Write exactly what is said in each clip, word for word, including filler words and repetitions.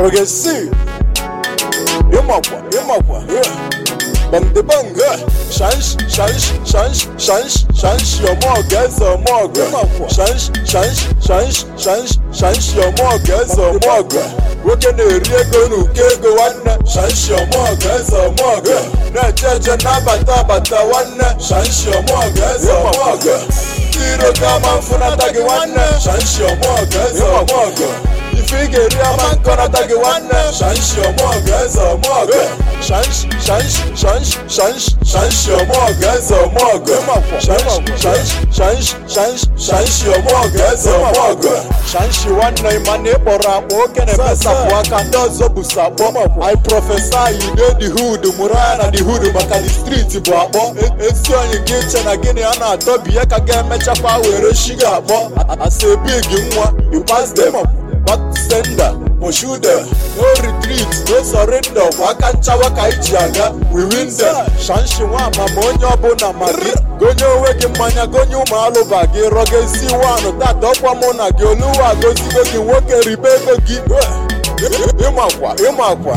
Rogesi Imakwa, Imakwa, Bang the bang, Shansh, Shansh, Shansh, Shansh, Shansh, your more guys or more, Shansh, Shansh, Shansh, Shansh, Shansh, your more guys or more. Working a real no kego one, Shansh, your more guys or more. No judge and Nabata, but one, Shansh, your more guys or more. Zero come on for not one, Shansh, your more guys or more. Figure a man gonna take one, Shansh your more guys or more. Shansh, Shansh, Shansh, Shansh, Shansh your more guys or more. Shansh, Shansh, Shansh, Shansh, Shansh your more guys or more. Shansh one name my neighbor walking a mess up work and does a I prophesy you know the hood, Murana, the hood, back at the street, Babo. It's on your gate and again, Anna, Toby, I can get much up our sugar. I say big, you pass them up. Back to sender, Moshuda, no retreat, no surrender. Wakancha wakaichiaga, we win them. Shanshiwa, Mamonya Bona Mari, Gonyo Weki Manya, Gonyo Malova, Rogesi one, that Opamona, Golua, Gosi, Woke, Rebecca, Gibe. Imakwa, Imakwa,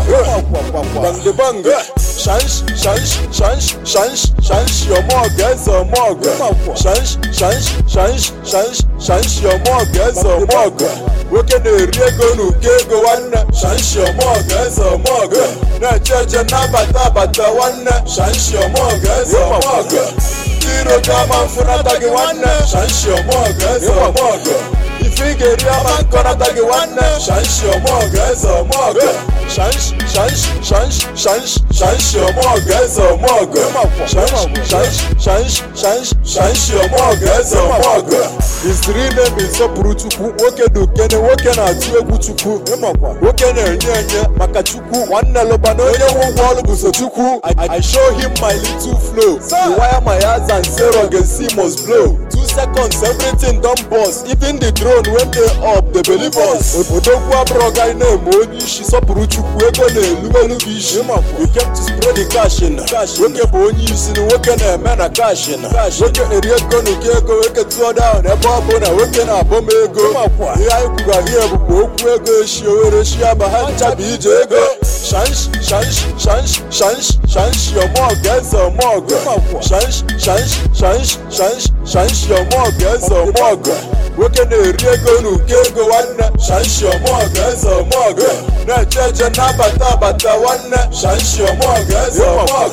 Bang the bang, Shansh, Shansh, Shansh, Shansh, Shansh, your more guys or more. Shansh, Shansh, Shansh, Shansh, Shansh, your more guys or more. Working a real no kego one, Shansh, your more guys or more. No judge and Nabata, but one, Shansh, your more guys or more. Zero come on for not one, Shansh, your more guys or more. Figure a man gonna take one, Shansh your more guys or more. Shansh, Shansh, Shansh, Shansh, Shansh your more guys or more. Shansh, Shansh, Shansh, Shansh, Shansh your more guys or more. His real name is Sopurutuku. Woke do Kene, woke na Tuebutuku. Woke na Nyanya, Makachuku, one Nalobano, one Busotuku. I show him my little flow. You wire my eyes and say Rogesi must blow. Two seconds, everything done boss. Even the drone when they up, they believe us. Odogwa broga ine moni shi sopuru chukwu ego na elu bishi. We came to spread the cash in. Woke boni isi ni woke na eme na cash in. Woke eri ego nuke ego woke tuo down ebe obo na woke na abom ego. Ihe anyị kwuga here bụ okwu ego eshi owere shi aba ha ncha bụ ije ego. Shansh, Shansh, Shansh, Shansh, Shansh your more guys or more. Shansh, Shansh, Shansh, Shansh, Shansh your more guys or more. Woke na eri ego nuke ego one, Shansh your more guys or more. No judge and Nabata, but one, Shansh your more guys or more.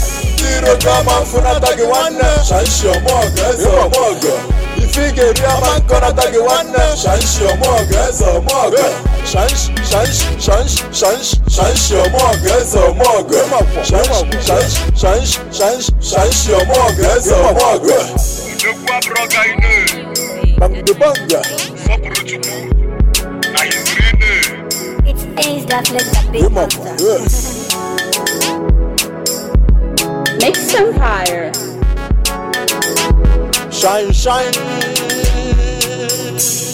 Zero come on for not one, Shansh your more guys or more. Figure a man gonna take one, Shansh your more guys or more. Shansh, Shansh, Shansh, Shansh, Shansh your more guys or more. Shansh, Shansh, Shansh, Shansh, Shansh your more guys or more. Odogwa broga ine, Bang the bang, Sopurutuku, na his real name. It's things that make the big monster. Mix Empire. Shine, shine.